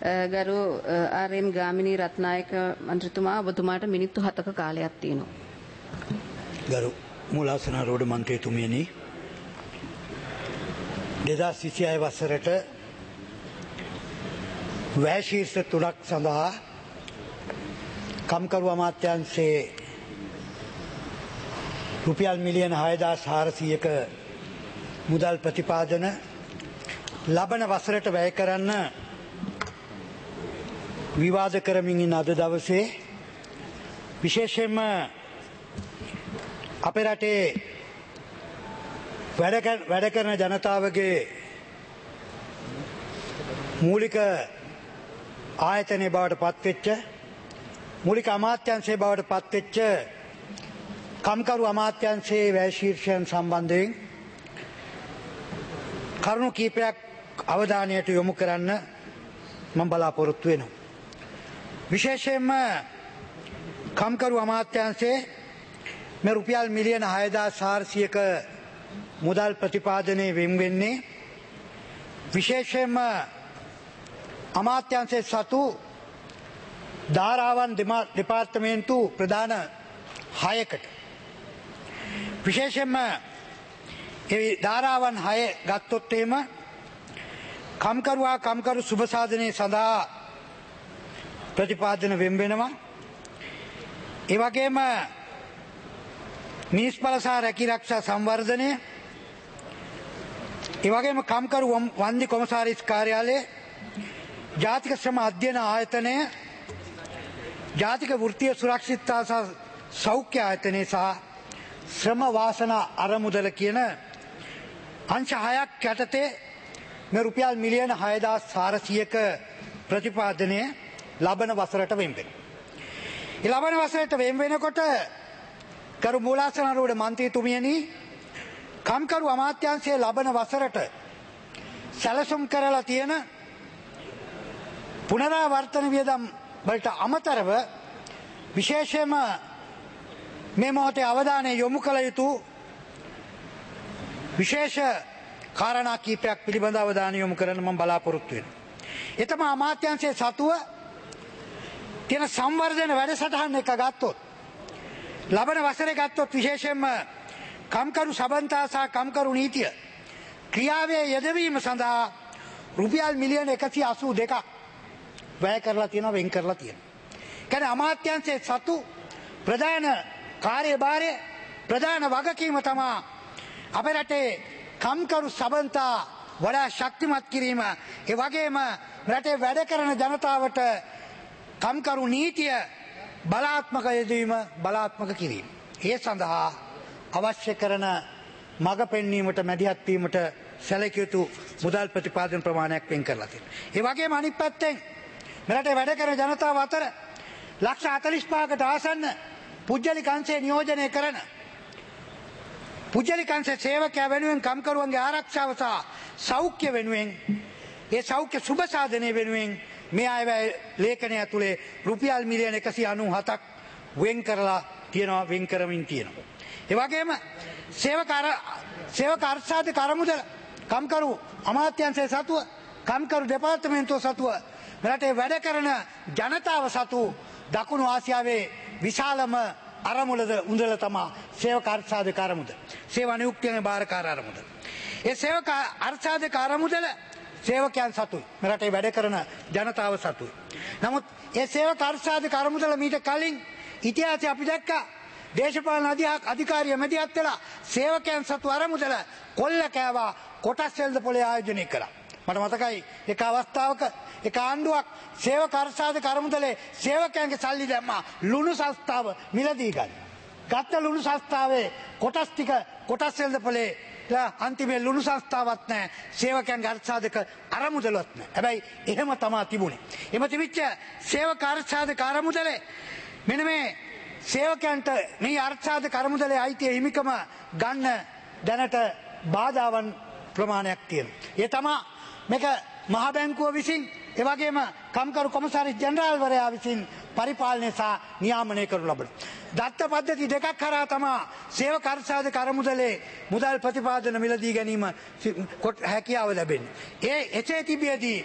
ගරු ආර්.එම්. ගාමිණී රත්නායක මන්ත්‍රීතුමා ඔබතුමාට මිනිත්තු 7ක කාලයක් තියෙනවා. ගරු මූලාසනාරෝහණ මන්ත්‍රීතුමියනි 2026 වසරට වැය ශීර්ෂ 3ක් සඳහා කම්කරු අමාත්‍යාංශයේ රුපියල් මිලියන 6400ක මුදල් ප්‍රතිපාදන ලබන වසරට වැය කරන්න විවාද කරමින් ඉන්න අද දවසේ විශේෂයෙන්ම අපේ රටේ වැඩ කරන ජනතාවගේ මූලික ආයතනයේ බවට පත්වෙච්ච මූලික අමාත්‍යාංශයේ බවට පත්වෙච්ච කම්කරු අමාත්‍යාංශයේ වැය ශීර්ෂයන් සම්බන්ධයෙන් කරුණු කීපයක් අවධානයට යොමු කරන්න මම බලාපොරොත්තු වෙනවා. විශේෂයෙන්ම කම්කරු අමාත්‍යාංශයේ මේ රුපියල් මිලියන 6400ක මුදල් ප්‍රතිපාදනයේ වෙන් වෙන්නේ විශේෂයෙන්ම අමාත්‍යාංශයේ සතු ධාරාවන් දෙපාර්තමේන්තු ප්‍රධාන 6කට විශේෂයෙන්ම ඒ ධාරාවන් 6 ගත්තොත් එහෙම කම්කරු සුබ සාධනයේ සඳහා ප්‍රතිපාදන වෙන් වෙනවා. ඒ වගේම මිනිස් බල සහ රැකීරක්ෂා සංවර්ධනය, ඒ වගේම කම්කරු වන්දි කොමසාරිස් කාර්යාලය, ජාතික ශ්‍රම අධ්‍යයන ආයතනය, ජාතික වෘත්තීය සුරක්ෂිතතා සහ සෞඛ්‍ය ආයතනය සහ ශ්‍රම වාසනා අරමුදල කියන අංශ 6ක් යටතේ මේ රුපියල් මිලියන 6400ක ප්‍රතිපාදනය ලබන වසරට වෙන් වෙනවා. ඒ ලබන වසරට වෙන් වෙනකොට කරු මූලාසනාරූඪ මන්ත්‍රීතුමියනි කම්කරු අමාත්‍යාංශයේ ලබන වසරට සැලසුම් කරලා තියෙන පුනරාවර්තන වියදම් වලට අමතරව විශේෂයෙන්ම මේ මොහොතේ අවධානය යොමු කළ යුතු විශේෂ කාරණා කීපයක් පිළිබඳව අවධානය යොමු කරන්න මම බලාපොරොත්තු වෙනවා. ඒ තමයි අමාත්‍යාංශයේ සතුව තියෙන සංවර්ධන වැඩසටහන එක ගත්තොත් ලබන වසරේ ගත්තොත් විශේෂයෙන්ම කම්කරු සබන්තා සහ කම්කරු නීතිය ක්‍රියාවේ යෙදවීම සඳහා රුපියල් මිලියන 182ක් වැය කරලා තියෙනවා, වෙන් කරලා තියෙනවා. කියන්නේ අමාත්‍යාංශයේ සතු ප්‍රධාන කාර්යභාරය ප්‍රධාන වගකීම තමයි අපේ රටේ කම්කරු සබන්තා වඩා ශක්තිමත් කිරීම. ඒ වගේම රටේ වැඩ කරන ජනතාවට කම්කරු නීතිය බලාත්මක යෙදවීම, බලාත්මක කිරීම. ඒ සඳහා අවශ්‍ය කරන මඟ පෙන්වීමට, මැදිහත් වීමට සැලකිය යුතු මුදල් ප්‍රතිපාදන ප්‍රමාණයක් වෙන් කරලා තියෙනවා. ඒ වගේම අනිත් පැත්තෙන් රටේ වැඩ කරන ජනතාව අතර ලක්ෂ 45කට ආසන්න පුජ්‍යලික අංශේ නියෝජනය කරන පුජ්‍යලික අංශ සේවකයා වෙනුවෙන් කම්කරුවන්ගේ ආරක්ෂාව සහ සෞඛ්‍ය වෙනුවෙන්, ඒ සෞඛ්‍ය සුබ සාධනය වෙනුවෙන් මේ අයවැය ලේඛනය ඇතුලේ රුපියල් මිලියන 197ක් වෙන් කරලා තියෙනවා, වෙන් කරමින් තියෙනවා. ඒ වගේම සේවක අර්ථසාධක අරමුදල කම්කරු අමාත්‍යාංශයේ සතුව, කම්කරු දෙපාර්තමේන්තුව සතුව රටේ වැඩ කරන ජනතාව සතු දකුණු ආසියාවේ විශාලම අරමුදල උඳල තමයි සේවක අර්ථසාධක අරමුදල, සේවා නියුක්තියේ බාරකාර අරමුදල. ඒ සේවක අර්ථසාධක අරමුදල සේවකයන් සතුයි, රටේ වැඩ කරන ජනතාව සතුයි. නමුත් ඒ සේවක අර්ථසාධක අරමුදල මීට කලින් ඉතිහාසය අපි දැක්කා. දේශපාලන අධිකාරිය මැදිහත් වෙලා සේවකයන් සතු අරමුදල කොල්ල කෑවා, කොටස් වෙළඳපොලේ ආයෝජනය කළා. මට මතකයි එක අවස්ථාවක එක ආණ්ඩුවක් සේවක අර්ථසාධක අරමුදලේ සේවකයන්ගේ සල්ලි දැම්මා ලුණු සංස්ථාව මිලදී ගන්න. ගත්ත ලුණු සංස්ථාවේ කොටස් ටික කොටස් වෙළඳපොලේ අන්තිමේ ලුණු සංස්ථාවක් නැහැ, සේවකයන්ගේ අර්ථසාධක අරමුදලවත් නැහැ. හැබැයි එහෙම තමයි තිබුණේ. එහෙම තිබිච්ච සේවක අර්ථසාධක අරමුදලේ මෙන්න මේ සේවකයන්ට මේ අර්ථසාධක අරමුදලේ අයිතිය හිමිකම ගන්න දැනට බාධාවන් ප්‍රමාණයක් තියෙනවා. ඒ තමයි මේක මහ බැංකුව විසින්, ඒ වගේම කම්කරු කොමසාරිස් ජෙනරාල්වරයා විසින් පරිපාලනය සහ නියාමනය කරනු ලබන දත්ත පද්ධති දෙකක් කරා තමයි සේවක අර්ථසාධක අරමුදලේ මුදල් ප්‍රතිපාදන මිලදී ගැනීම හැකියාව ලැබෙන්නේ. ඒ එසේ තිබියදී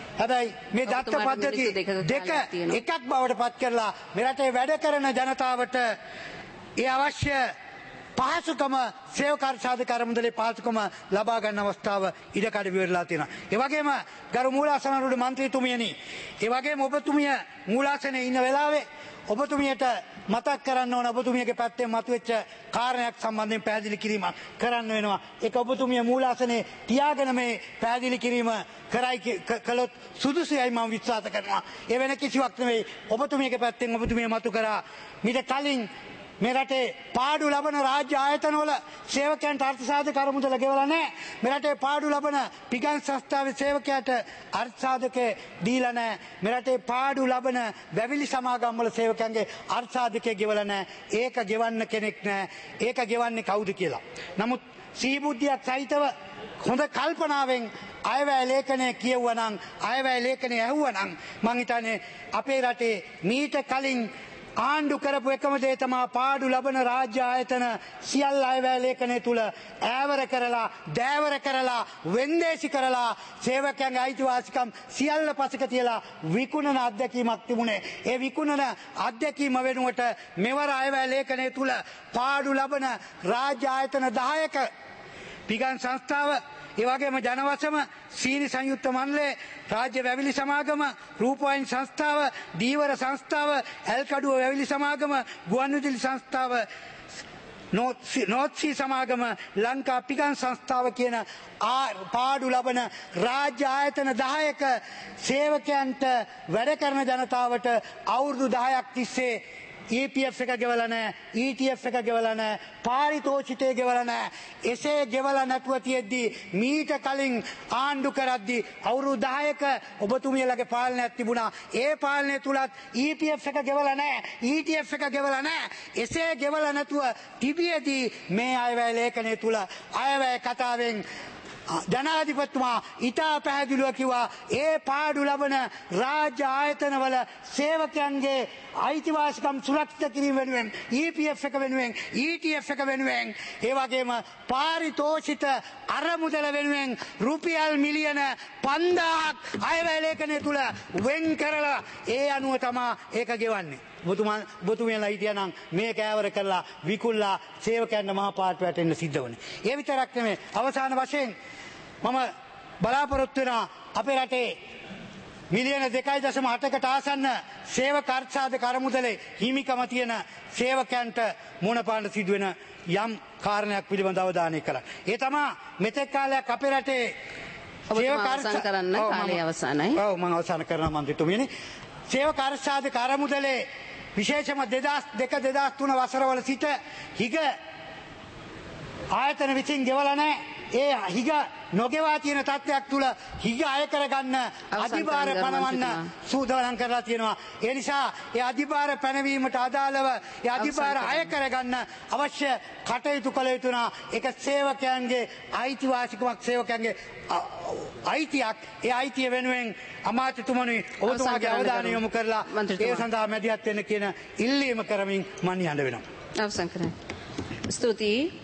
හැබැයි මේ දත්ත ඔබතුමාට පද්ධති මිනිත්තු දෙකක දෙක කාලයක් තියෙනවා. එකක් බවට පත් කරලා මේ රටේ වැඩ කරන ජනතාවට ඒ අවශ්‍ය පහසුකම සේවකාර සාධකාර මුදලේ පහසුකම ලබා ගන්න අවස්ථාව ඉඩකඩ විවරලා තියෙනවා. ඒ වගේම ගරු මූලාසනාරූඪ මන්ත්‍රීතුමියනි, ඒ වගේම ඔබතුමිය මූලාසනයේ ඉන්න වෙලාවේ ඔබතුමියට මතක් කරන්න ඕන ඔබතුමියගේ පැත්තෙන් මතුවෙච්ච කාරණයක් සම්බන්ධයෙන් පැහැදිලි කිරීමක් කරන්න වෙනවා. ඒක ඔබතුමිය මූලාසනයේ තියාගෙන මේ පැහැදිලි කිරීම කළොත් සුදුසුයි මම විශ්වාස කරනවා. ඒ වෙන කිසිවක් නෙවෙයි. ඔබතුමියගේ පැත්තෙන් ඔබතුමිය මතු කරා මීට කලින් මේ රටේ පාඩු ලබන රාජ්‍ය ආයතනවල සේවකයන්ට අර්ථ සාධක මුදල ගෙවලා නැහැ. මේ රටේ පාඩු ලබන පිගන් සංස්ථාවේ සේවකයාට අර්ථ සාධක දීලා නැහැ. මේ රටේ පාඩු ලබන වැවිලි සමාගම් වල සේවකයන්ගේ අර්ථ සාධකය ගෙවලා නැහැ. ඒක ගෙවන්න කෙනෙක් නැහැ. ඒක ගෙවන්නේ කවුද කියලා. නමුත් සීබුද්ධියක් සහිතව හොඳ කල්පනාවෙන් අයවැය ලේඛනය කියවුවනම් අයවැය ලේඛනය ඇහුවනම් මං හිතන්නේ අපේ රටේ මීට කලින් ආණ්ඩු කරපු එකම දේ තමයි පාඩු ලබන රාජ්‍ය ආයතන සියල්ල අයවැය ලේඛනය තුල ඈවර කරලා දෑවර කරලා වෙන්දේසි කරලා සේවකයන්ගේ අයිතිවාසිකම් සියල්ල පසක තියලා විකුණන අත්දැකීමක් තිබුණේ. ඒ විකුණන අත්දැකීම වෙනුවට මෙවර අයවැය ලේඛනය තුල පාඩු ලබන රාජ්‍ය ආයතන 10ක පිගන් සංස්ථාව, ඒ වගේම ජනවසම, සීනි සංයුක්ත මණ්ඩලය, රාජ්‍ය වැවිලි සමාගම, රූපවාහිනී සංස්ථාව, දීවර සංස්ථාව, ඇල්කඩුව වැවිලි සමාගම, ගුවන්විදුලි සංස්ථාව, නෝත්සී සමාගම, ලංකා පිගන් සංස්ථාව කියන පාඩු ලබන රාජ්‍ය ආයතන 10ක සේවකයන්ට වැඩ කරන ජනතාවට අවුරුදු 10ක් තිස්සේ EPF එක ගෙවලා නැහැ, ETF එක ගෙවලා නැහැ, පාරිතෝෂිතය ගෙවලා නැහැ. එසේ ගෙවලා නැතුව තියෙද්දි මීට කලින් ආණ්ඩු කරද්දි අවුරුදු 10ක ඔබතුමියලගේ පාලනයක් තිබුණා. ඒ පාලනය තුලත් EPF එක ගෙවලා නැහැ, ETF එක ගෙවලා නැහැ. එසේ ගෙවලා නැතුව තිබියදී මේ අයවැය ලේඛනය තුල අයවැය කතාවෙන් ජනාධිපතිතුමා ඉතා පැහැදිලිව කිව්වා ඒ පාඩු ලබන රාජ්‍ය ආයතනවල සේවකයන්ගේ අයිතිවාසිකම් සුරක්ෂිත කිරීම වෙනුවෙන් EPF එක වෙනුවෙන් ETF එක වෙනුවෙන් ඒ වගේම පාරිතෝෂිත අරමුදල වෙනුවෙන් රුපියල් මිලියන 5000ක් අයවැය ලේඛනය තුල වෙන් කරලා ඒ අනුව තමයි ඒක ගෙවන්නේ. ඔබතුමියලා හිටියනම් මේක ඈවර කරලා විකුල්ලා සේවකයන්ට මහා පාට වැටෙන්න සිද්ධ වුණේ. ඒ විතරක් නෙමෙයි අවසාන වශයෙන් මම බලාපොරොත්තු වෙනවා අපේ රටේ මිලියන 2.8කට ආසන්න සේවක අර්ථසාධක අරමුදලේ හිමිකම තියෙන සේවකයන්ට මුණ පාන්න සිදුවෙන යම් කාරණයක් පිළිබඳව අවධානය කළා. ඒ තමයි මෙතෙක් කාලයක් අපේ රටේ අවසන් කරන්න කාලය අවසానයි. ඔව් මම අවසන් කරනවා මන්ත්‍රීතුමියනි. සේවක අර්ථසාධක අරමුදලේ විශේෂම 2002-2003 වසරවල සිට හිග ආයතන විසින් ගෙවලා නැහැ. ඒ හිග නොගෙවා තියෙන තත්ත්වයක් තුල හිග අය කරගන්න අධිභාර පනවන්න සූදානම් කරලා තියෙනවා. ඒ නිසා ඒ අධිභාර පැනවීමට අදාළව ඒ අධිභාර අය කරගන්න අවශ්‍ය කටයුතු කළ යුතුනා. ඒක සේවකයන්ගේ අයිතිවාසිකමක්, සේවකයන්ගේ අයිතියක්. ඒ අයිතිය වෙනුවෙන් අමාත්‍යතුමනි ඔබතුමාගේ අවධානය යොමු කරලා ඒ සඳහා මැදිහත් වෙන්න කියන ඉල්ලීම කරමින් මම යන්න වෙනවා. අවසන් කරන්න. ස්තුතියි.